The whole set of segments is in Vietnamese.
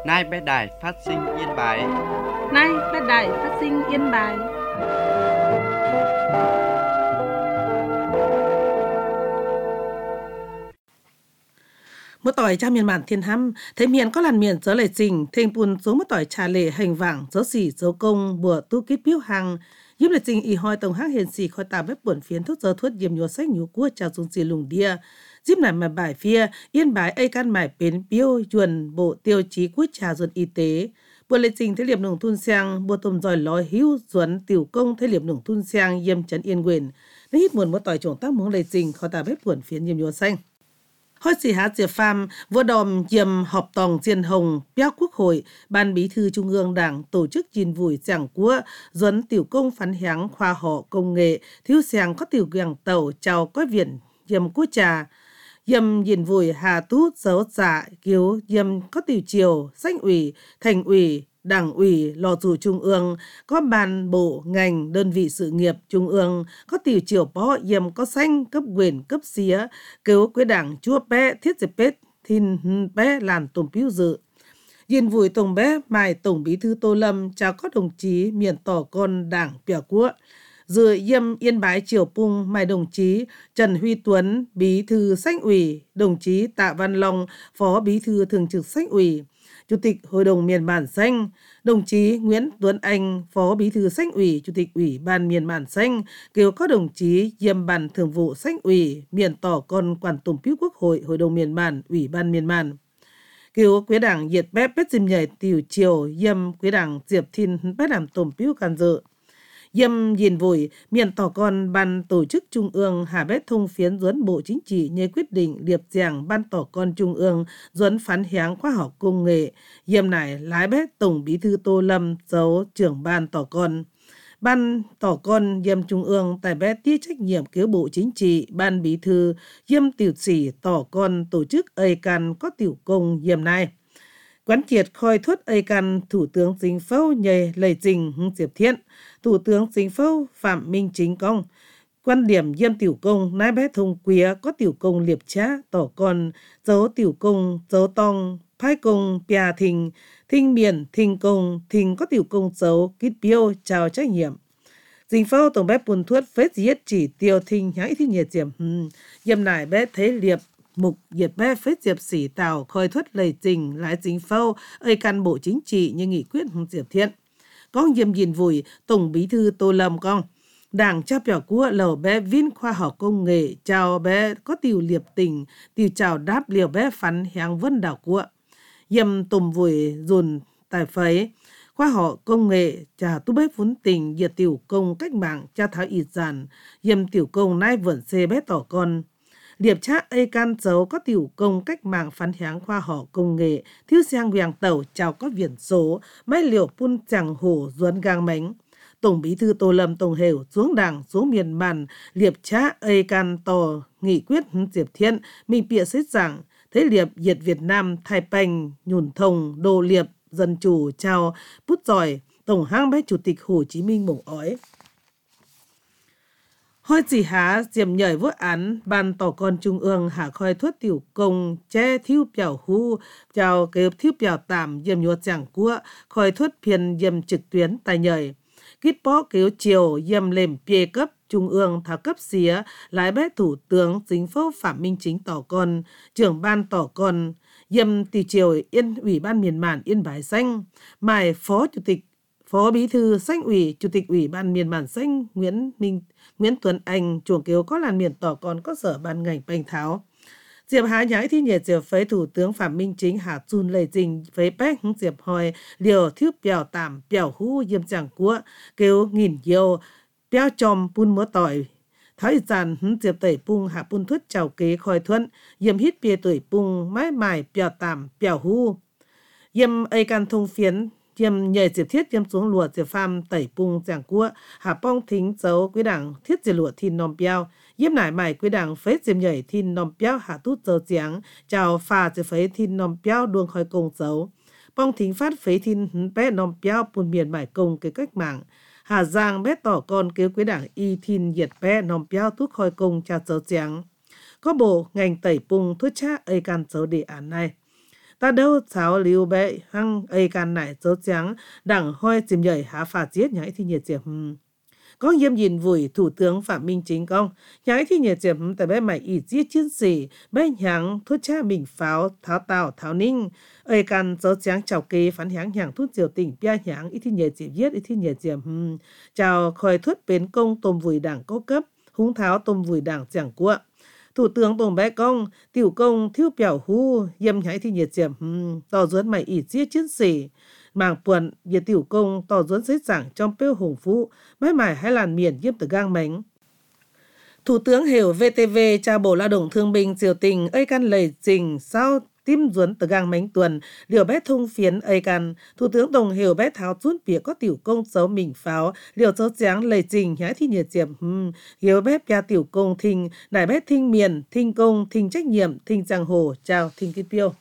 Nay bé đài phát sinh Yên Bái. Nay bé đài phát sinh Yên Bái. Một tỏi cha miền bản thiên hăm, thấy miền có làn miền trở lại trình, thêm bùn xuống một tỏi trà lệ hành vàng, dấu xỉ dấu công, bùa tu kíp biếu hàng, giúp lại trình y hoi tổng hắc hiền xỉ khoi tà bếp buồn phiến thuốc giờ thuốc diêm nhua sách nhú cua chào xuống xì lùng đia. Giúp này mà bài phía, Yên Bái ai can mải bến biếu, chuẩn bộ tiêu chí quốc trà ruột y tế. Buồn lệ trình thế liệp nông thun sang, bùa tùm giỏi lói hữu, duẩn tiểu công thế liệp nông thun sang, yêm chấn yên quyền. Nếu hít muộn một tỏi trồng tác muốn lệ trình khoi tà bếp buồn phiến diêm nhua xanh. Hoi sĩ há diệp pham vừa đòm diêm họp tòng diên hồng béo quốc hội ban bí thư trung ương đảng tổ chức gìn vùi giảng của duẩn tiểu công phán háng khoa họ công nghệ thiếu sàng có tiểu gàng tàu chào có viện diêm quốc trà diêm gìn vùi hà tút dấu dạ kiếu diêm có tiểu triều danh ủy thành ủy Đảng ủy, lò chủ trung ương, có ban bộ, ngành, đơn vị sự nghiệp trung ương, có tiểu triều bó yếm có xanh, cấp quyền, cấp xía, cứu quế đảng chúa bé, thiết dịp bết, thìn bé làn tổng biếu dự. Yên vùi tổng bé, mài tổng bí thư Tô Lâm, chào các đồng chí miền tỏ con đảng biểu quốc. Dự yêm Yên Bái Triều Pung, mài đồng chí Trần Huy Tuấn, bí thư Xanh ủy, đồng chí Tạ Văn Long, phó bí thư thường trực Xanh ủy. Chủ tịch Hội đồng Miền Bản Xanh, đồng chí Nguyễn Tuấn Anh, Phó Bí thư Xanh ủy, Chủ tịch Ủy ban Miền Bản Xanh, kêu các đồng chí Diêm Bản Thường vụ Xanh ủy, miền tỏ con quản tổng biếu Quốc hội, Hội đồng Miền Bản, Ủy ban Miền Bản. Kêu quế đảng diệt bếp bết dìm nhảy tiểu triều, Diêm quế đảng diệp thìn bết làm tổng biếu can dự. Diêm nhìn vùi, miền tỏ con ban tổ chức trung ương hà bét thông phiến duẩn bộ chính trị nhớ quyết định liệp giảng ban tỏ con trung ương duẩn phán háng khoa học công nghệ. Diêm này lái bét tổng bí thư Tô Lâm dấu trưởng ban tỏ con. Ban tỏ con Diêm trung ương tại bét tiết trách nhiệm cứu bộ chính trị ban bí thư Diêm tiểu sĩ tỏ con tổ chức ây can có tiểu công Diêm này. Quán triệt khoi thuất ây căn Thủ tướng Chính phủ nhờ lời trình Diệp Thiện, Thủ tướng Chính phủ Phạm Minh Chính Công. Quan điểm Diêm tiểu công nái bé thông quía có tiểu công liệp trá tỏ con dấu tiểu công dấu tong phái công pia thình thinh miền thinh công thình có tiểu công dấu kít biêu chào trách nhiệm. Chính phủ tổng bé buồn thuất phết giết chỉ tiêu thinh nhãi thi nhiệt diệm Diêm nải bé thế liệp mục diệt bé phết diệp sĩ tàu khơi thuất lời trình lái chính phủ ơi căn bộ chính trị như nghị quyết Diệp Thiện. Con Diêm nhìn vùi tổng bí thư Tô Lâm con. Đảng cho biểu của lầu bé vin khoa học công nghệ chào bé có tiểu liệp tình tiểu chào đáp liều bé phán háng vân đảo của. Diêm tùm vùi dùn tài phấy. Khoa học công nghệ chào tu bé vốn tình diệt tiểu công cách mạng cha tháo ịt giản. Diêm tiểu công nai vẩn xê bé tỏ con. Điệp trác ây can dấu có tiểu công cách mạng phán háng khoa học công nghệ, thiếu sang vàng tàu chào có viễn số, máy liệu phun chẳng hổ duấn gang mánh. Tổng bí thư Tô Lâm tổng hều xuống đảng xuống miền bản, liệp trác ây can tò nghị quyết Diệp Thiện, mình bịa xếp rằng, thế liệp diệt Việt Nam, Thái Bành, nhùn thông, đồ liệp, dân chủ, chào, bút giỏi, tổng hang bé Chủ tịch Hồ Chí Minh mổ ói. Hoi chỉ há diệm nhảy vô án ban tỏ con trung ương hạ khoi thuất tiểu công che thiếu biểu hú chào kêu thiếu biểu tạm diệm nhuột giảng của khoi thuất phiền diệm trực tuyến tài nhảy. Kít bó kêu chiều diệm lềm bia cấp trung ương thảo cấp xía lái bé thủ tướng chính phủ Phạm Minh Chính tỏ con trưởng ban tỏ con diệm tỷ chiều yên ủy ban miền bản Yên Bái Xanh mài Phó Bí thư Xanh ủy, Chủ tịch Ủy ban Miền Bản Xanh Nguyễn Tuấn Anh, chuồng kiếu có làn miền tỏ còn có sở ban ngành bành tháo. Diệp há nhái thi nhiệt diệp phế Thủ tướng Phạm Minh Chính hạ chun lầy trình phế bách diệp hoi liều thiếu bèo tạm bèo hú diêm chẳng của kêu nghìn yêu bèo chòm pun múa tỏi. Tháo ít dàn diệp tẩy pung hạ pun thuất chào kế khoi thuận diêm hít bia tuổi pung mái mài bèo tạm bèo hú. Diêm ây can thông phiến Diêm nhảy diệp thiết diêm xuống lùa diệp pham tẩy pung giảng cua hạ bong thính dấu quý đảng thiết diệp lụa thìn nòm biao diêm nải mải quý đảng phết diệp nhảy thìn nòm biao hạ tút dấu giảng chào phà diệp phế thìn nòm biao đuông khói công dấu bong thính phát phế thìn bé nòm biao bùn miền mải công cái cách mạng hà giang bé tỏ con kêu quý đảng y thìn diệt bé nòm biao tút khói công cha dấu giảng có bộ ngành tẩy pung thuất cha ây can dấu đề án này. ta đâu cháu liu bệ hăng ai can nải dấu trắng đảng hoi chìm nhảy hạ phạt giết nhảy thì nhiệt diệp có yếm nhìn vùi Thủ tướng Phạm Minh Chính công nhảy thì nhiệt diệp tại bé mày ý giết chiến sĩ bé nhàng thuốc cha mình pháo tháo tàu tháo ninh ai can dấu trắng chào kê phán nhàng thuốc triều tỉnh bia nhàng ý thì nhiệt diệp giết ý thì nhiệt diệp chào khỏi thuốc bến công tôm vùi đảng cố cấp húng tháo tôm vùi đảng chẳng của Thủ tướng Tổng bé công, tiểu công thiếu biểu hu, yếm nhảy thì nhiệt diệm, tỏ duấn mày ý giết chiến sĩ. Màng buồn, nhiệt tiểu công tỏ duấn xế giảng trong bêu hùng phú, mãi mải hay làn miền yếm từ gang mánh. Thủ tướng hiểu VTV trao Bộ Lao động Thương binh Triều Tình ấy căn lời trình sau tim duấn từ gang mánh tuần, liều bé thông phiến ấy căn. Thủ tướng Đồng hiểu bé tháo chút phía có tiểu công xấu mình pháo, liều dấu tráng lời trình nhái thì nhiệt diệm, hiểu bé bia tiểu công thinh, nải bé thinh miền, thinh công, thinh trách nhiệm, thinh giang hồ, chào thinh ký piêu.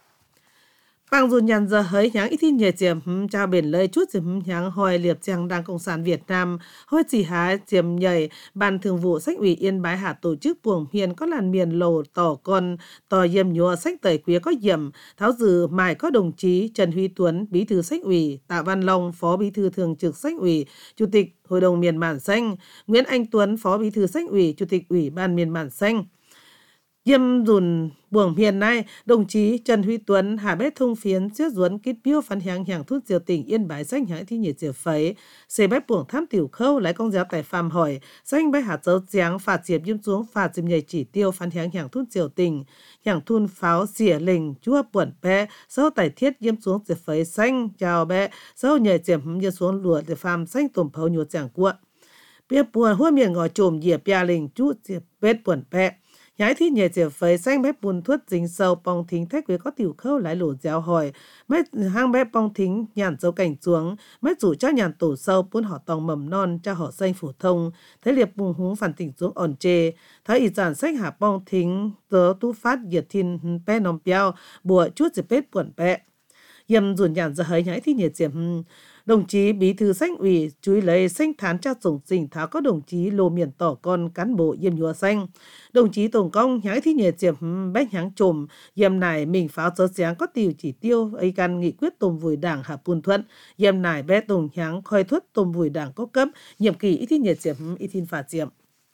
Bằng dù nhận giờ hỡi nháng ít thiên nhiệt diệm trao biển lời chút diệm nháng hỏi liệp chàng Đảng Cộng sản Việt Nam hỏi chỉ há diệm nhảy Ban Thường vụ Sách ủy Yên Bái Hạ tổ chức buồng hiền có làn miền lầu tỏ con tỏ yếm nhúa sách tẩy quía có yểm tháo dự mải có đồng chí Trần Huy Tuấn Bí thư Sách ủy, Tạ Văn Long Phó Bí thư Thường trực Sách ủy, Chủ tịch Hội đồng Miền Bản Xanh, Nguyễn Anh Tuấn Phó Bí thư Sách ủy, Chủ tịch Ủy ban Miền Bản Xanh. Yêm dùn buồng hiền nay, đồng chí Trần Huy Tuấn hạ bếp thông phiến chiếc duấn kết biêu phán hàng thuốc diều tỉnh Yên Bái xanh nhãn thi nhiệt diệp phấy. Xê bếp buồng tham tiểu khâu lấy công giáo tài phàm hỏi, xanh bếp hạt dấu giáng phạt diệp yêm xuống phạt diệp nhảy chỉ tiêu phán hàng thuốc diều tỉnh. Hàng thun pháo xỉa lình chua buồn bé, sau tài thiết yêm xuống diệp phấy xanh chào bé, sau nhảy diệp yêm xuống lùa diệp phàm xanh tùm phấu nhột giảng cuộn. Bếp buồn hoa miệng ngồi trồm diệp bia lình chút diệp bếp buồn bé. Nhái thì nhẹ diệp phấy xanh bếp bùn thuốc dính sâu bong thính thách với có tiểu khâu lại lổ giáo hỏi. Mấy hang bếp bong thính nhàn dấu cảnh xuống. Mấy chủ cho nhàn tổ sâu buôn họ tòng mầm non cho họ xanh phổ thông. Thế liệp bùng húng phản tỉnh xuống ổn chê. Thấy ý giản sách hạ bong thính tớ tu phát diệt thiên bé nòng béo bùa chút diệp bếp buồn bé. Yêm dùn nhàn ra hới nhái thì nhẹ diệp đồng chí Bí thư Sách ủy chú ý lấy xanh thán cha tổng dình tháo có đồng chí lô miền tỏ con cán bộ yêm nhúa xanh. Đồng chí Tổng công nhái thi nhiệt diệp bách nháng trồm yêm nải mình pháo dấu sáng có tiêu chỉ tiêu ấy căn nghị quyết tôm vùi đảng hạ buôn thuận yêm nải bé tổng nháng khoi thuất tôm vùi đảng có cấp nhiệm kỳ ít thi nhiệt diệp ít thi phạt diệm.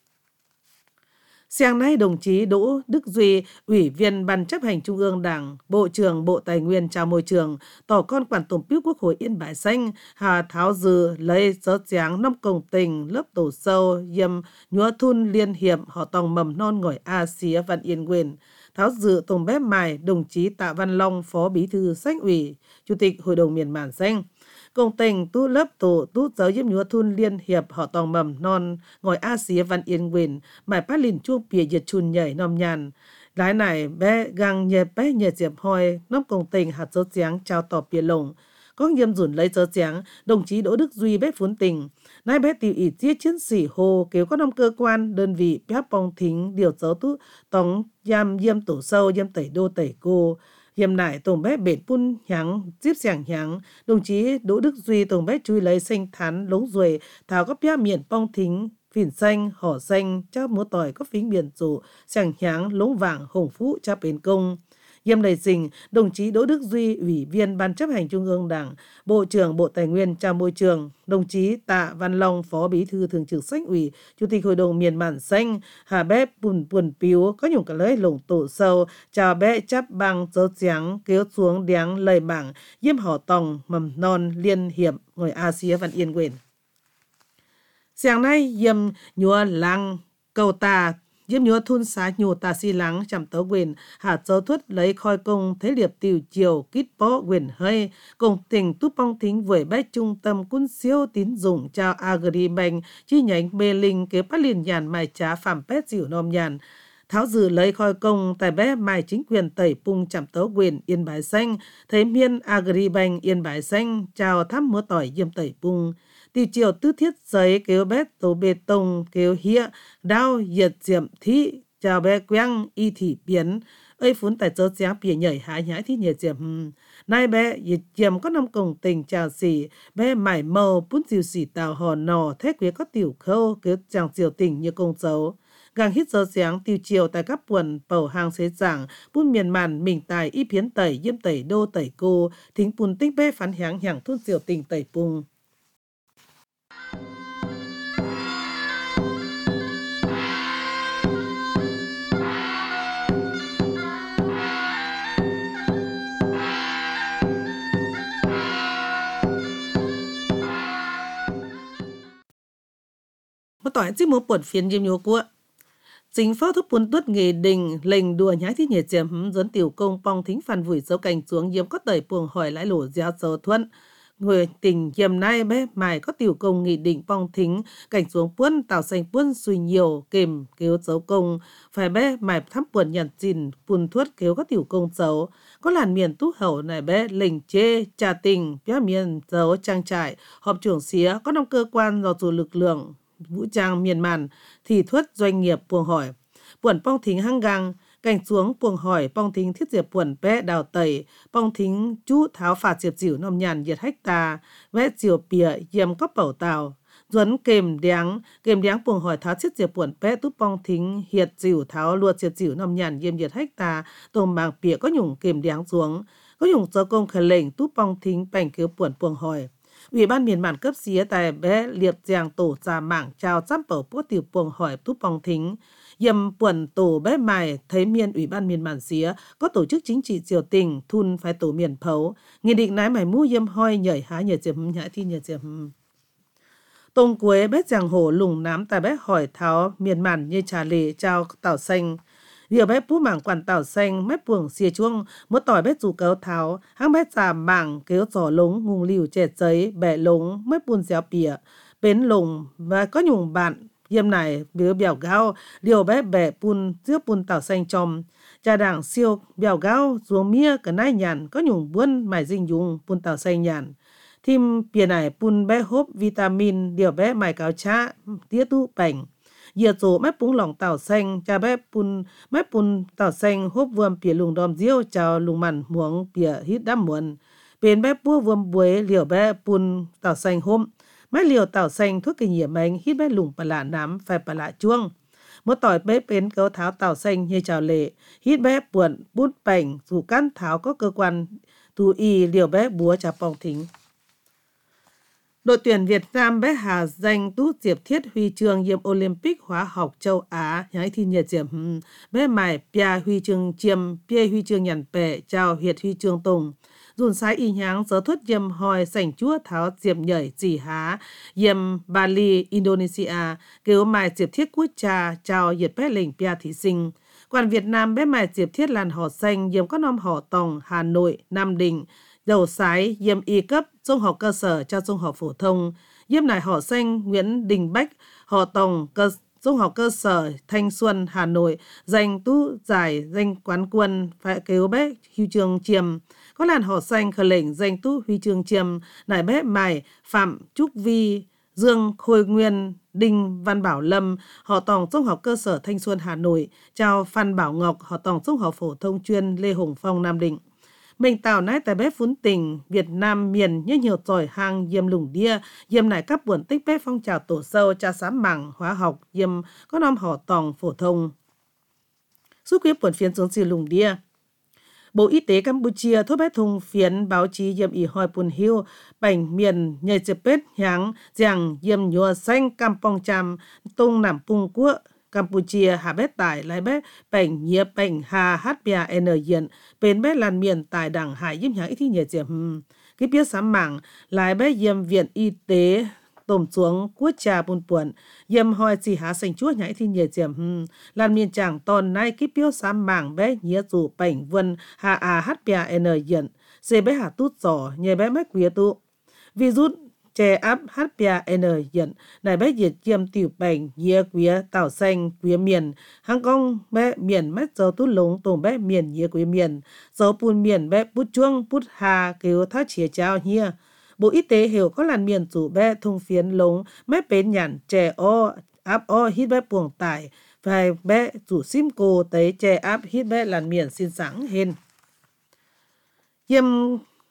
Sáng nay, đồng chí Đỗ Đức Duy, Ủy viên Ban chấp hành Trung ương Đảng, Bộ trưởng Bộ Tài nguyên Trao Môi trường, tỏ con quản tổng biếu Quốc hội Yên Bái xanh, hà tháo dư lấy gió tráng năm công tình lớp tổ sâu yêm nhúa thun liên hiệp họ tòng mầm non ngỏi A xía Văn Yên Quyền. Tháo dự tổng bếp mài đồng chí Tạ Văn Long, Phó Bí thư Sách ủy, Chủ tịch Hội đồng Miền Bản xanh. Công tình tu lớp tổ tu giáo yếm nhúa thun liên hiệp họ tòng mầm non ngồi A xía Văn Yên Quyền mải phát lìn chuông bìa diệt chun nhảy nòm nhàn lái này bé găng nhẹ bé nhẹ diệp hoi nóm công tình hạt dấu tráng trao tỏ bìa lồng có nghiêm dùn lấy dấu tráng đồng chí Đỗ Đức Duy bé phún tình nay bé tiểu ý giết chiến sĩ hồ kéo có năm cơ quan đơn vị bé bong thính điều dấu tu tống yam yêm tổ sâu yêm tẩy đô tẩy cô Hiểm nải tổng bé bể pun nháng, díp sẻng nháng, đồng chí Đỗ Đức Duy tổng bé chui lấy xanh thán lống ruồi, thảo có bia miệng bong thính, phìn xanh, hỏ xanh, cha múa tỏi có phính biển rủ, sẻng nháng, lống vàng, hồng phú, cha bến công. Yêm đầy dình, đồng chí Đỗ Đức Duy, Ủy viên Ban chấp hành Trung ương Đảng, Bộ trưởng Bộ Tài nguyên Trao Môi trường, đồng chí Tạ Văn Long, Phó Bí thư Thường trực Sách ủy, Chủ tịch Hội đồng Miền Bản xanh, hà bếp buồn piếu, có nhung cả lấy lồng tổ sâu, chào bé chắp bằng dấu trắng, kéo xuống đéng lời bảng, yêm họ tòng, mầm non, liên hiệp, ngồi A xía Văn Yên Quyền. Sáng nay, yêm nhúa lăng, cầu tà, yếm nhúa thun xá nhô tà si lắng chăm tấu quyền hạt dấu thuất lấy khoi công thế liệp tiểu chiều kít bó quyền hơi công tình túp bong thính với bách trung tâm quân siêu tín dụng trao Agribank chi nhánh Bê Linh kế phát liền nhàn mài trá phạm pét dịu nôm nhàn tháo dự lấy khoi công tại bé mài chính quyền tẩy pung chăm tấu quyền Yên Bái xanh thấy miên Agribank Yên Bái xanh trao tháp múa tỏi yêm tẩy pung Tiểu chiều tứ thiết giấy kéo bét tổ bê tông kéo hĩa đao diệt diệm thị chào bé quang y thị biến ấy phún tại chỗ giáng bìa nhảy hái nhái thì nhiệt diệm nay bé diệt diệm có năm công tình chào xỉ bé mải màu bún diều xỉ tàu hò nò thế quế có tiểu khâu kéo chàng diều tình như công dấu gang hít giờ sáng tiêu chiều tại các buồn bầu hàng xế giảng bún miền màn mình tài y phiến tẩy yếm tẩy đô tẩy cô thính bùn tích bê phán háng hàng thôn diều tình tẩy bùng. Một tỏi chỉ một buồn phiền diêm nhô của chính phó thúc bún tuất nghề đình lệnh đùa nhái thi nhẹ chém dẫn tiểu công pong thính phản vùi dấu cảnh xuống yếm có tẩy buồng hỏi lại lỗ gieo dấu thuận người tình yếm nay bé mài có tiểu công nghị định pong thính cảnh xuống buôn tạo xanh buôn suy nhiều kềm kêu dấu công phải bé mài thăm buồn nhận gìn buồn thuất kêu có tiểu công dấu có làn miền tú hậu này bé lệnh chê trà tình bé miền dấu trang trại họp trưởng xía có năm cơ quan do chủ lực lượng vũ trang miền màn thì thuất doanh nghiệp buồng hỏi buồn pong thính hăng gang cảnh xuống buồng hỏi pong thính thiết diệp buồn bé đào tẩy pong thính chú tháo phạt diệp dĩu nông nhàn diệt hách ta vẽ diều pìa yếm có bảo tàu duấn kềm đéng buồng hỏi tháo thiết diệp buồn bé túp pong thính hiệt dĩu tháo luột diệp dĩu nông nhàn yếm diệt hách ta tôm màng pìa có nhung kềm đéng xuống có nhung do công khởi lệnh túp pong thính bành cứu buồng hỏi Ủy ban miền màn cấp xía tại bé liệp giang tổ ra mạng chào giám bảo bố tiểu buồng hỏi túp bong thính. Dầm buồn tổ bé mài thấy miền ủy ban miền màn xía có tổ chức chính trị triều tình thun phải tổ miền phấu. Nghị định nái mày mu dâm hoi nhảy há nhảy chấm nhảy thi nhảy chấm. Tông quế bé giang hồ lùng nám tại bé hỏi tháo miền màn như trà lề trao tảo xanh. Điều bé bú mảng quản tảo xanh mép buồng xìa chuông một tỏi bé dù cấu tháo hang bé già mảng kéo giỏ lống ngùng liều chẹt giấy bẻ lống mép buôn xéo pìa bến lùng và có nhùng bạn yêm này bứa bèo gao điều bé bẻ bùn giữa bùn tảo xanh chom trà đảng siêu bèo gao xuống mía cả nai nhàn có nhùng buôn mải dinh dùng bùn tảo xanh nhàn thêm pìa này bùn bé hốp vitamin điều bé mải cáo chá tía tu bảnh giờ chỗ mép bún lòng tảo xanh cha mép bún tảo xanh hốp vuông pìa lùng đom diêu chào lùng mặn muống pìa hít đám muộn bên mép búa vuông buế liều bé bún tảo xanh hôm mép liều tảo xanh thuốc kinh nghiệm anh hít bé lùng bà lạ nám phải bà lạ chuông một tỏi bếp bên cấu tháo tảo xanh như chào lệ hít bé buồn bút bảnh dù căn tháo có cơ quan thú y liều bé búa chà pong thính. Đội tuyển Việt Nam bé Hà giành tú diệp thiết huy chương nhiệm Olympic hóa học châu Á nhái thi nhiệt diệp bé mải pia huy chương chiêm pia huy chương nhàn bè chào hiệt huy chương tùng dùn sái y nháng gió thuất yêm hoi sảnh chúa tháo diệp nhảy chỉ há yêm Bali Indonesia kêu mải diệp thiết quốc trà chào hiệt bé lệnh pia thí sinh còn Việt Nam bé mải diệp thiết làn họ xanh yêm có nom họ tòng Hà Nội Nam Định đầu sái yêm y cấp trung học cơ sở cho trung học phổ thông yêm này họ xanh Nguyễn Đình Bách họ tòng trung học cơ sở Thanh Xuân Hà Nội giành tú giải danh quán quân phải kêu bé huy chương chiêm có làn họ xanh khởi lệnh giành tú huy chương chiêm nải bé mài Phạm Trúc Vi Dương Khôi Nguyên Đinh Văn Bảo Lâm họ tòng trung học cơ sở Thanh Xuân Hà Nội chào Phan Bảo Ngọc họ tòng trung học phổ thông chuyên Lê Hồng Phong Nam Định. Mình tạo nái tại bé phún tình Việt Nam miền như nhiều tỏi hàng yêm lùng đia yêm này các buồn tích bé phong trào tổ sâu cha sám mảng hóa học yêm có nom họ tòng phổ thông suốt quý buồn phiên xuống xì lùng đia. Bộ Y tế Campuchia thốt bé thùng phiến báo chí yêm y hoi bùn hiu bảnh miền nhảy chếp bết nháng giang yêm nhua xanh campong cham tung nằm pung quốc Campuchia hà bé tải lại bé bảnh nhia bảnh hà hát bia n diện bên bé làn miền tại đảng hải yếm nháng ít thi nhẹ diệp cái biết sám mảng lại bé yêm viện y tế tôm xuống quốc trà bùn buồn yêm hoi chỉ há sành chúa nhảy thi nhẹ diệp làn miền chàng tòn nay cái biết sám mảng bé nhia dù bảnh vân hà hát bia n diện xe bé hà tút giỏ nhẹ bé mách quý tụ virus che áp HPN hiện này bé diệt chiêm tiểu bệnh nhia quía tảo xanh quía miền hàng công bé miền mét dấu tút lống tùng bé miền nhia quía miền dấu bùn miền bé bút chuông bút hà kêu thác chia trao nhia Bộ Y tế hiểu có làn miền chủ bé thung phiến lống mét bến nhàn trẻ o áp o hít bé buồng tải phải bé chủ sim cô tới che áp hít bé làn miền xin sáng hên yêm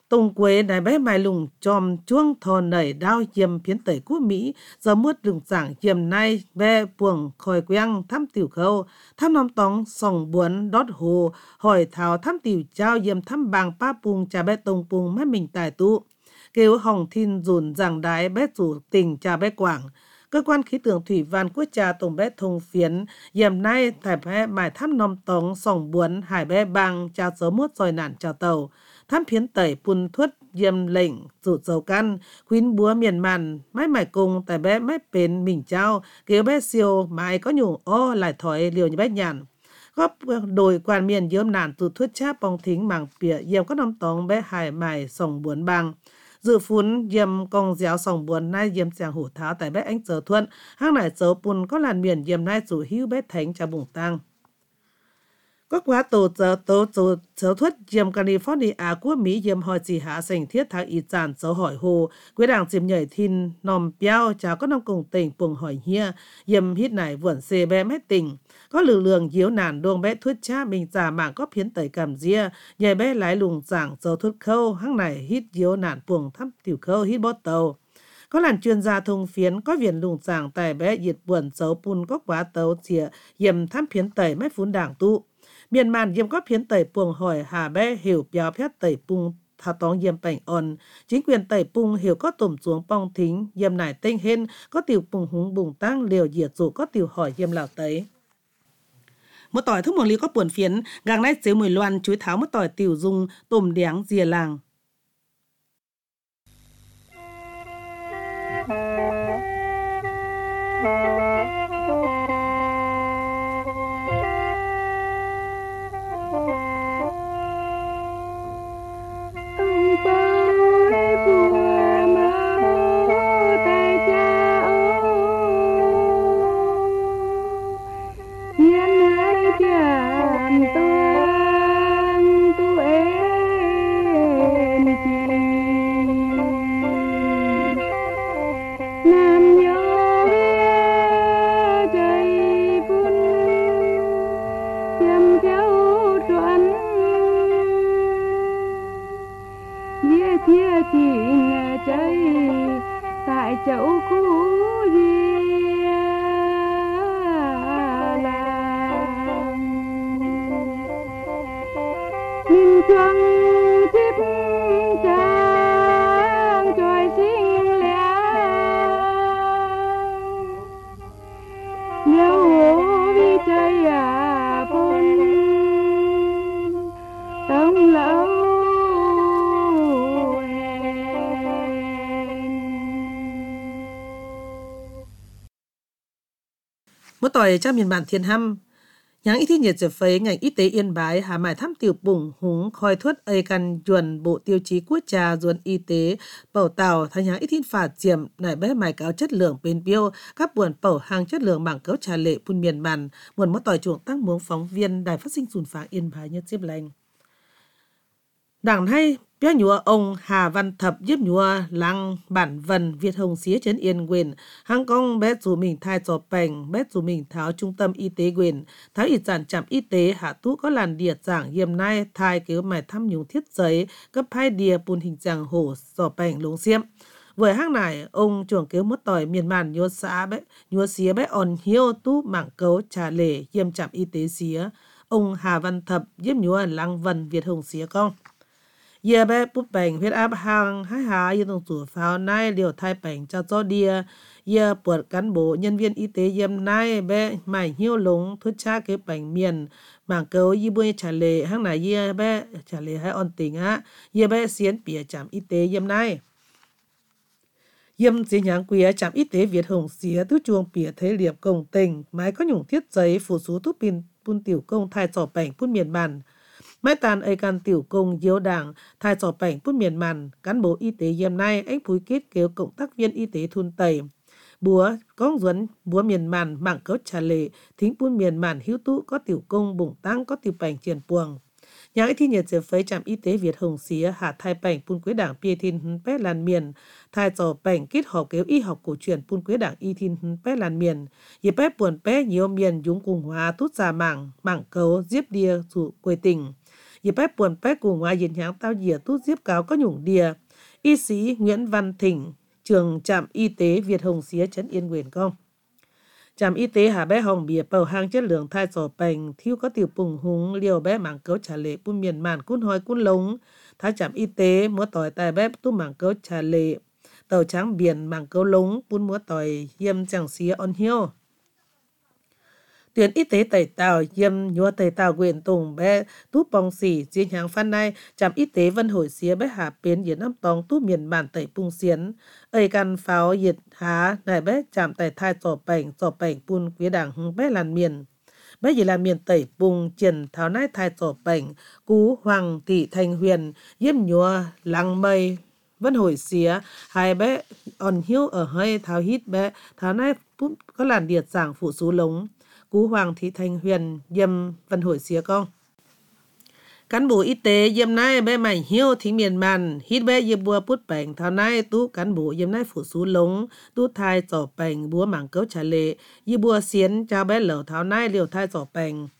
Tùng quế đại bé mai lùng chòm chuông thò nảy đao yếm phiến tẩy của Mỹ, giờ muốt lùng giảng yếm nay bé buồng khỏi quang thăm tiểu khâu, thăm nòng tóng sòng buồn đót hồ, hỏi thảo thăm tiểu trao yếm thăm bàng pa pung cha bé tông pung mấy mình tài tụ. Kêu hồng thiên dùn giảng đái bé chủ tình cha bé quảng. Cơ quan khí tượng thủy văn quốc gia tổng bé thông phiến, yếm nay thải bé mài thăm nòng tóng sòng buồn hải bé bàng cha số muốt rồi nản chào tàu. Thăm phiến tẩy pun thuất yếm lệnh rụt dầu căn, khuyến búa miền màn, mái mải cùng tại bé mái bền mình trao, kêu bé siêu mái có nhủ ô lại thói liều như bé nhàn. Góp đồi quan miền yếm nản tụt thuất cháp bong thính mảng pịa yếm có nòng tóng bé hải mải sòng buồn bàng. Dự phún yếm công giáo sòng buồn nay yếm giang hủ tháo tại bé ánh giờ thuận, hang nải dấu pun có làn miền yếm nay rủ hữu bé thánh cha bùng tăng. Có quá tổ giáo thuật yếm California của Mỹ yếm hỏi chỉ hạ sành thiết tháng ý giản dấu hỏi hồ, quyết đảng dìm nhảy thiên nòm béo cháo có nông cùng tỉnh bùng hỏi hia, yếm hít nải vườn xê bé mét tỉnh. Có lực lượng yếu nản đuông bé thuất cha mình giả mạng có phiến tẩy cảm ria, nhảy bé lái lùng giảng dấu thuất khâu, hăng này hít yếu nản buồng thăm tiểu khâu hít bót tàu. Có làn chuyên gia thông phiến có viện lùng giảng tài bé nhiệt buồn dấu pun có quá tàu chìa yếm thăm phiến tẩy mấy phún đảng tụ. Miền màn yếm có phiến tẩy buồng hỏi hà bé hiểu béo phét tẩy pung thao tóng yếm bảnh on. Chính quyền tẩy pung hiểu có tổm xuống bong thính yếm nải tinh hên có tiểu pung húng bùng tăng liều diệt dụ có tiểu hỏi yếm lào tấy. Một tỏi thức một lý có buồn phiến, gàng nét chế mùi loan chuối tháo một tỏi tiểu dung tôm đéng dìa làng. Tại chỗ cũ gì làng nhìn chuông chip trang trôi xinh lẻ nếu vì trời buồn tông lâu. Một tỏi trong miền bản Thiên Hăm, nháng ít thi nhiệt trở phấy ngành y tế Yên Bái hà mải thăm tiểu bùng húng khoi thuất ây căn chuẩn bộ tiêu chí quốc gia duẩn y tế bầu tàu thay nháng ít thi phạt diệm nải bé mải cáo chất lượng bên biêu các buồn bầu hàng chất lượng bảng cáo trà lệ phun miền bản buồn một tỏi chuộng tăng muống phóng viên đài phát sinh sùn phá Yên Bái nhất xếp lành. Đảng hay bé nhúa ông Hà Văn Thập giúp nhúa lăng bản vần Việt Hồng xía chấn Yên quyền hăng công bé dù mình thai trò bành bé dù mình tháo trung tâm y tế quyền tháo ít giản trạm y tế hạ tú có làn điệt giảng yếm nay thai kéo mài thăm nhung thiết giấy cấp hai đìa bùn hình giảng hổ trò bành lống xiêm. Với hang này ông trưởng kéo mất tỏi miền màn nhúa xã bé nhúa xía bé on hiêu tú mảng cấu trà lệ yếm trạm y tế xía ông Hà Văn Thập giúp nhúa lăng vần Việt Hồng xía con. Giờ bé bút bành huyết áp hàng hai hà yên tổng chủ pháo nay liều thai bành cho đia giờ buộc cán bộ nhân viên y tế yếm nay bé mải hiêu lống thuốc cha cái bành miền mảng cấu y bươi trả lệ hang này giờ bé trả lệ hay on tình á giờ bé xiên bìa trạm y tế yếm nay yếm gì nháng quía trạm y tế Việt Hồng xía thứ chuông bìa thế liệp công tình máy có nhung thiết giấy phủ số thuốc pin phun tiểu công thai trò bành phun miền bản. Mai tàn ấy can tiểu công diếu đảng, thai trò bảnh phút miền màn, cán bộ y tế yếm nay, anh phúi kết kéo cộng tác viên y tế thun tẩy. Búa, con duấn, búa miền màn, mạng cấu trà lệ, thính phút miền màn hiếu tụ có tiểu công bùng tăng có tiểu bảnh triển puồng. Nhà ấy thi nhiệt chế phấy trạm y tế Việt Hồng xía hạ thai bảnh phun quế đảng bia thiên hân pét làn miền, thai trò bảnh kết hợp kéo y học cổ truyền phun quế đảng y thiên hân pét làn miền. Dịp pét buồn pét nhiều miền dũng cùng hóa tút ra mảng cấu, diếp đia dụ quê tình. dịp bé buồn bé cùng ngoài diện nháng tao dìa tút diếp cáo có nhủng đìa. Y sĩ Nguyễn Văn Thỉnh, trường trạm y tế Việt Hồng Xía trấn Yên Quyền công. Trạm y tế Hà Bé Hồng bìa bầu hàng chất lượng thai sổ bành, thiếu có tiểu bùng húng, liều bé mảng cấu trả lệ, bún miền màn cún hoi cún lống. Thái trạm y tế, múa tỏi tài bé tu mảng cấu trả lệ, tàu trắng biển mảng cấu lống, bún múa tỏi yêm chẳng xía on hiêu. Tuyến y tế tẩy tàu yêm nhua tẩy tàu quyền tùng bé tu bong xỉ, diễn hàng phan này, trạm y tế Vân Hội xía bé hạ bến yến âm tòng tu miền màn tẩy bùng xiến. Ây căn pháo yết há, này bé chạm tẩy thai sổ bành bún quý đảng hứng bé làn miền. Bé chỉ là miền tẩy bùng triển tháo nái thai sổ bành, cú Hoàng Thị Thành Huyền, yếm nhua lăng mây, Vân Hội xía, hai bé on hiếu ở hơi tháo hít bé, tháo nái có làn điệt giảng phụ sú lống. Cú Hoàng Thị Thành Huyền yêm Vân Hội xía con. Cán bộ y tế yêm nái bé mảnh hiếu thính miền màn, hít bé yêm bùa bút bảnh tháo nái tú cán bộ yêm nái phụ sú lống, tú thai sổ bành búa mảng cấu trả lệ, yêm bùa xiến cho bé lẩu tháo nái liều thai sổ bành.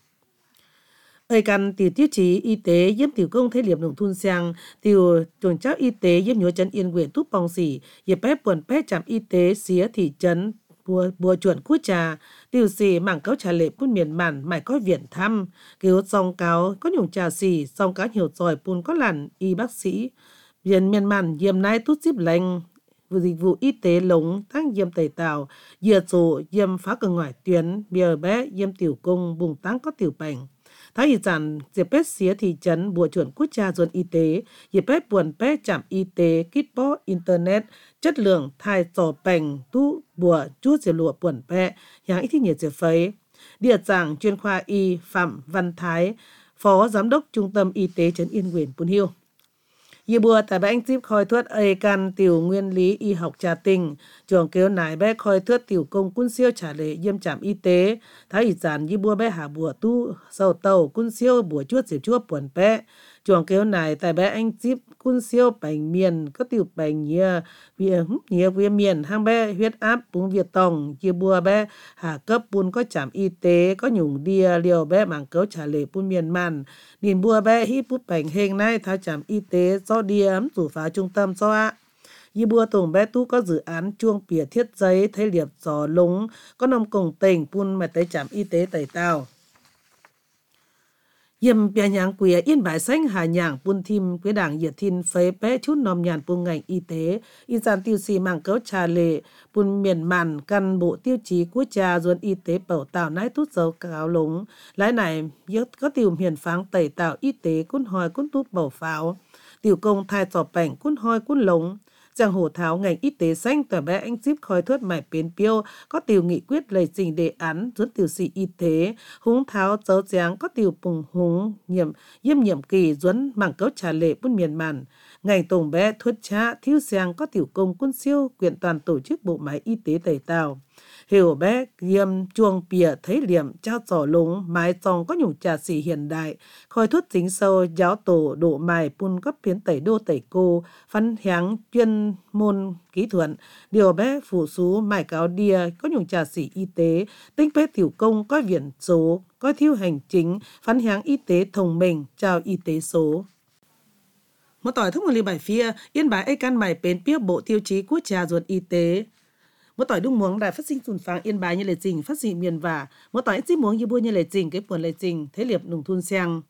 Ơi căn tiểu tiêu chí y tế yếm tiểu công thế liệp nông thôn sang, tiểu trường trác y tế yếm nhúa trấn Yên Quyền túp bong xỉ, yếm bé buồn bé trạm y tế xía thị trấn, bùa chuẩn quốc trà, tiểu xỉ mảng cáo trả lệ bún miền màn mải có viện thăm, kiểu song cáo có nhung trà xỉ, song cáo hiểu giỏi bún có làn y bác sĩ, viện miền màn yếm nái tút díp lành, dịch vụ y tế lống tăng yếm tẩy tàu, dìa sổ yếm phá cờ ngoại tuyến, bìa bé yếm tiểu công bùng tăng có tiểu bành. Thái y giản dịp bếp xía thị trấn bùa chuẩn quốc gia dồn y tế, dịp bếp buồn bếp trạm y tế, kit bó internet, chất lượng thai sổ bành, tu bùa chút dịp lụa buồn bếp, hàng ít nhiệt dịp phấy. Địa giảng chuyên khoa y Phạm Văn Thái, Phó Giám đốc Trung tâm Y tế trấn Yên Quyền Bún Hiêu. Dì bùa tại bé anh tiếp khoi thuất ây can tiểu nguyên lý y học trà tình, trường kêu nải bé khoi thuất tiểu công quân siêu trả lệ yêm trạm y tế, thái y giản dì bùa bé hạ bùa tu sầu tàu quân siêu bùa chuốt dịp chuốt buồn bé, trường kêu nải tại bé anh tiếp quân siêu bành miền có tiểu bành nhia miền hang bé huyết áp bún Việt tòng, dì bùa bé hạ cấp bún có trạm y tế có nhung đìa liều bé mảng cấu trả lệ bún miền màn, nhìn bùa bé hít bút bành hên nay thái trạm y tế do điểm chủ phá trung tâm cho ạ. Như bùa tổng bé tu có dự án chuông bìa thiết giấy thấy liệp gió lúng có nông cổng tỉnh bún mà tới trạm y tế tẩy tàu. Yêm bia nhàng quìa Yên Bái xanh hà nhàng bún thìm quế đảng nhiệt thìn phế bé chút nòm nhàn bún ngành y tế y giàn tiêu xì mảng cấu trà lệ bún miền màn căn bộ tiêu chí quốc gia dồn y tế bảo tạo nái tút dấu cáo lúng lái này có tiểu hiền pháng tẩy tạo y tế cún hoi cún tút bảo pháo tiểu công thai sỏ bảnh cún hoi cún lống giang hồ tháo ngành y tế xanh tòa bé anh díp khói thuất mải bến piêu có tiểu nghị quyết lầy trình đề án dẫn tiểu sĩ y tế húng tháo dấu giáng có tiểu bùng húng yêm nhiệm kỳ dẫn mảng cấu trả lệ bún miền màn ngành tổng bé thuất trá thiếu giang có tiểu công quân siêu quyện toàn tổ chức bộ máy y tế tẩy tàu hiểu bé yêm chuông bìa thấy liệm trao giỏ lúng mái song có nhung trà xỉ hiện đại khói thuất chính sâu giáo tổ độ mài bún cấp phiến tẩy đô tẩy cô phân háng chuyên môn kỹ thuật điều bé phụ sú mài cáo đia có nhung trà xỉ y tế tinh bé tiểu công có viện số có thiếu hành chính phân háng y tế thông minh trao y tế số. Một tỏi thông lì bài phía Yên Bái ấy căn mày bến piếc bộ tiêu chí quốc gia ruột y tế. Một tỏi đúng muống đài phát sinh sùn phang Yên Bái như lệ trình phát sinh miền và một tỏi ít muống như bua như lệ trình cái buồn lệ trình thế liệp nông thôn sang.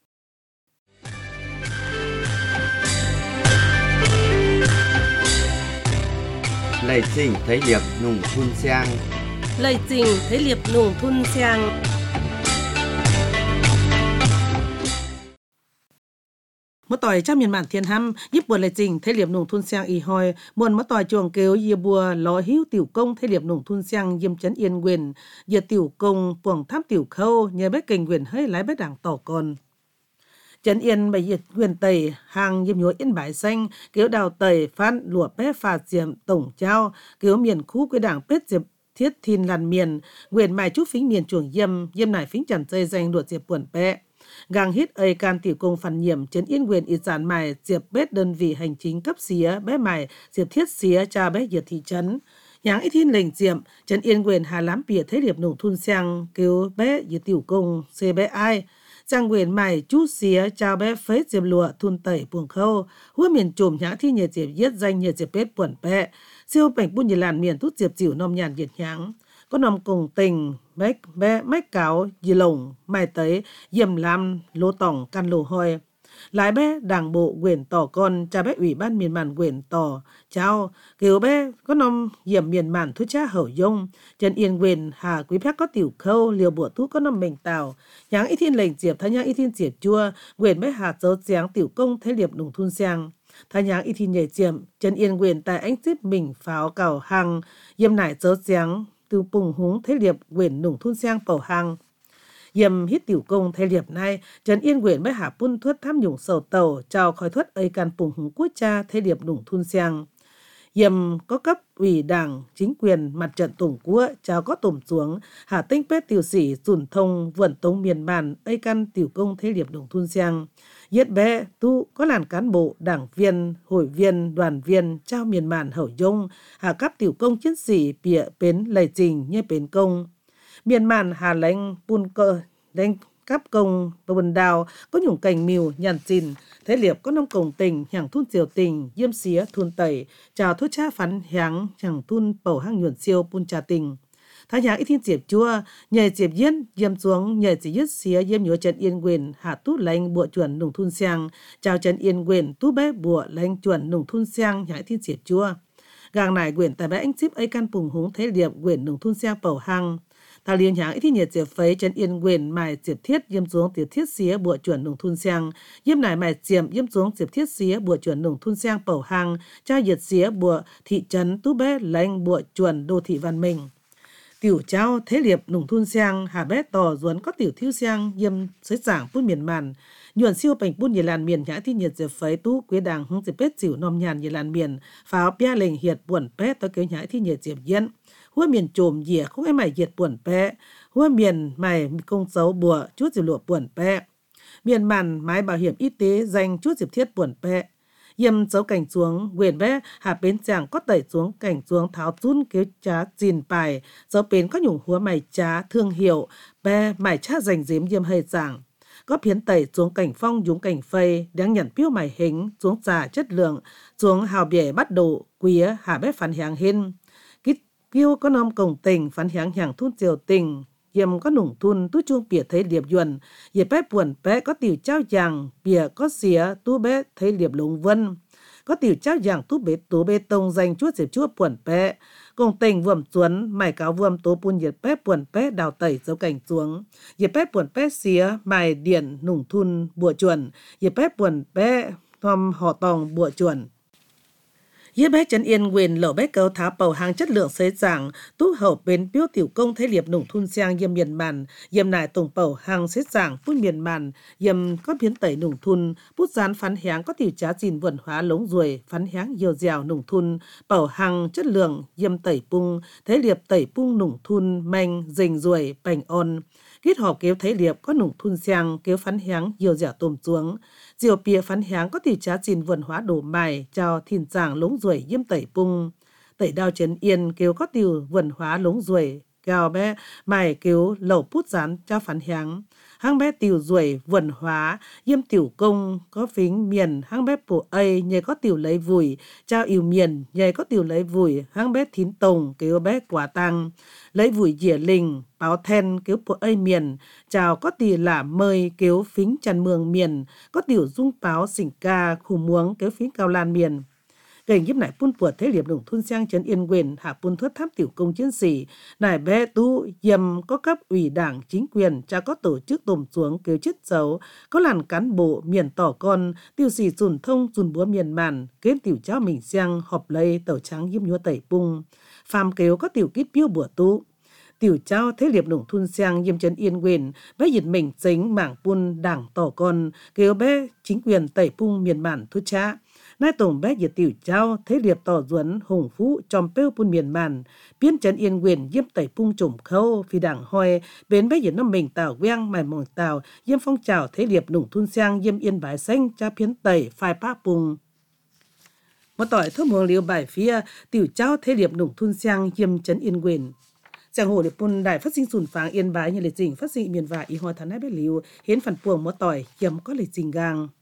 Lệ trình thế liệp nông thôn sang. Lệ trình thế liệp nông thôn sang. Một tỏi trong miền bản thiên hăm giúp buồn lệ trình thế liệp nông thôn sang y hoi buồn một tỏi chuồng kêu yê bùa lò hữu tiểu công thế liệp nông thôn sang yêm trấn Yên Quyền yê tiểu công buồng tháp tiểu khâu nhờ bé kênh quyền hơi lái bé đảng tỏ con trấn Yên bày yết quyền tẩy hàng yêm nhúa Yên Bái xanh kêu đào tẩy phát lụa bé phạt diệm tổng trao kêu miền khu quê đảng bết diệp thiết thìn làn miền quyền mài chút phính miền chuồng yêm nải phính chẳng dây danh đuột diệp buồn bé gang hít ơi can tiểu công phản nhiệm trấn Yên Quyền y giản mài diệp bết đơn vị hành chính cấp xía bé mài diệp thiết xía cha bé diệp thị trấn nháng ít thiên lệnh diệm trấn Yên Quyền hà lám bìa thế liệp nông thôn sang kêu bé diệp tiểu công xê bé ai trang quyền mày chú xía chào bé phế diệp lụa thun tẩy buồng khâu hứa miền trùm nhã thi nhiệt diệp yết danh nhiệt diệp bết buồn bẹ siêu bệnh buôn nhiệt làn miền tút diệp chịu nom nhàn nhiệt nháng có nằm cùng tình mách cáo dì lồng mai tới diêm lam lô tỏng căn lô hoi lái bé đảng bộ quyền tỏ con cha bé ủy ban miền màn quyền tỏ chào kiểu bé có nằm diệm miền màn thuốc cha hậu dung trần yên quyền hà quý phép có tiểu khâu liều bùa thuốc có nằm mình tàu nháng ít thiên lệnh diệp thái nháng ít thiên diệp chua quyền bé hà dấu giáng tiểu công thế liệp nùng thun giang thái nháng ít thiên nhảy diệm trần yên quyền tại ánh tiếp mình pháo cầu hàng diêm nải dấu giáng từ bùng húng thế liệp quyền nùng thun giang bầu hàng yếm hít tiểu công thay liệp nay trần yên quyền mới hạ bun thuất tham nhũng sầu tàu chào khói thuất ấy can bùng húng quốc cha thay liệp nùng thun giang yếm có cấp ủy đảng chính quyền mặt trận tổng quốc chào có tổm xuống hạ tinh pết tiểu sĩ dùn thông vườn tống miền bàn ấy can tiểu công thay liệp nùng thun giang yết bé tu có làn cán bộ đảng viên hội viên đoàn viên trao miền màn hậu dung hạ cấp tiểu công chiến sĩ bịa bến lầy trình như bến công miền màn hà lãnh bun cơ đánh cáp công và bần đào có nhung cành mìu nhàn chìn thế liệp có nông cổng tình hàng thun diều tình diêm xía thun tẩy chào thuốc cha phán háng hàng thun bầu hang nhuận siêu bun trà tình thái nháng ít thiên diệp chua nhảy diệp yên diêm xuống nhảy chỉ dứt xía diêm nhúa trần yên quyền hạ tút lãnh bùa chuẩn nùng thun xiang chào trần yên quyền tú bé bùa lãnh chuẩn nùng thun xiang nhảy thiên diệp chua gàng nải quyền tại bé anh ship ấy căn bùng húng thế liệp quyền nùng thun xiang bầu hang ta liên nháng ít nhiệt diệp phấy trần yên quyền mài diệp thiết diêm xuống diệp thiết xía bùa chuẩn nùng thun xiang diêm nải mài diêm xuống diệp thiết xía bùa chuẩn nùng thun xiang bầu hang cha diệt xía bùa thị trấn tú bé lãnh bùa chuẩn đô thị văn minh tiểu trao thế liệp nùng thun xiang hà bé tò duấn có tiểu thiêu xiang diêm sới giảng bún miền màn nhuận siêu bệnh bún nhiệt làn miền nhã thi nhiệt diệp phấy tú quế đàng hung diệp bết chịu nom nhàn nhiệt làn miền pháo bia lệnh hiệt buồn pét tới kéo nhã thi nhiệt diệp yên hua miền trồm dìa không ai mày diệt buồn pé hua miền mày công dấu bùa chút diệp lụa buồn pé miền màn mái bảo hiểm y tế dành chút diệp thiết buồn pé yếm dấu cảnh xuống quyền bé hạ bến chàng có tẩy xuống cảnh xuống tháo run kéo trá dìn bài dấu bến có nhung húa mày trá thương hiệu bé mày trá dành dếm yếm hơi giảng có phiến tẩy xuống cảnh phong dũng cảnh phây đáng nhận piêu mày hình xuống trà chất lượng xuống hào bể bắt độ quía hạ bé phản hàng hin piêu có nom cổng tình phán háng hàng thun diều tình yếm có nủng thun tu chuông bìa thấy liệp duẩn ye bé buồn bé có tiểu trao giàng bìa có xía tu bé thấy liệp lũng vân có tiểu trao giàng tu bê tố bê tông danh chuốt diệp chuốt buồn bé cổng tình vườm chuấn mày cáo vườm tố bun ye bé buồn bé đào tẩy dấu cảnh xuống ye bé buồn bé xía mài điện nủng thun bùa chuẩn ye bé buồn bé thom họ tòng bùa chuẩn yếp bé trần yên quyền lẩu bé câu tháo bầu hàng chất lượng xế giảng tú hậu bến biếu tiểu công thế liệp nùng thun xiang yêm miền màn yêm nải tổng bầu hàng xế giảng phun miền màn yêm có biến tẩy nùng thun bút dán phán háng có tiểu trá gìn vườn hóa lống ruồi phán háng nhiều dẻo nùng thun bầu hàng chất lượng yêm tẩy pung thế liệp tẩy pung nùng thun manh dình ruồi bành on kết hợp kéo thấy liệp có nùng thun xiang kéo phán háng nhiều dẻo tôm xuống diều bìa phán háng có tiểu trá gìn vườn hóa đổ mài chào thìn giảng lống ruồi yêm tẩy pung tẩy đao trấn yên kêu có tiểu vườn hóa lống ruồi gào bé mài kêu lẩu pút rán cho phán háng bé tiểu ruồi vườn hóa yêm tiểu công có phính miền háng bé bổ ây nhờ có tiểu lấy vùi trao yêu miền nhờ có tiểu lấy vùi háng bé thín tông kêu bé quả tăng lấy vùi dỉa linh báo then kêu bổ ây miền chào có tiểu lả mơi kêu phính trần mường miền có tiểu dung báo xỉnh ca khủ muống kêu phính cao lan miền cảnh giúp nải pun puột thế liệp nùng thun xiang trấn yên quyền hạ pun thuất tháp tiểu công chiến sĩ nải bé tu yếm có cấp ủy đảng chính quyền cha có tổ chức tồm xuống kêu chức dấu có làn cán bộ miền tỏ con tiêu sĩ dùn thông dùn búa miền màn kết tiểu cháu mình xiang họp lây tàu trắng yếm nhúa tẩy pung phàm kêu có tiểu kít piêu bùa tu tiểu trao thế liệp nùng thun xiang yếm trấn yên quyền bé dịch mình chính mảng pun đảng tỏ con kêu bé chính quyền tẩy pung miền màn thuất cha nai tổng bé diệt tiểu trao thế liệp tỏ duẩn hùng phú tròm pêu pun miền màn biến trấn yên quyền yếm tẩy pung trùm khâu phi đảng hoi bến bé diệt nó mình tàu quang mài mong tàu yếm phong trào thế liệp nùng thun xiang yếm yên bãi xanh cha phiến tẩy phai pa pung một tỏi thơm mùa liều bài phía tiểu trao thế liệp nùng thun xiang yếm trấn yên quyền chẳng hồ để pun đại phát sinh sùn pháng yên bái như lệ trình phát sinh miền và y hoa thán nai bé liu hiến phản puồng mó tỏi yếm có lệ trình gang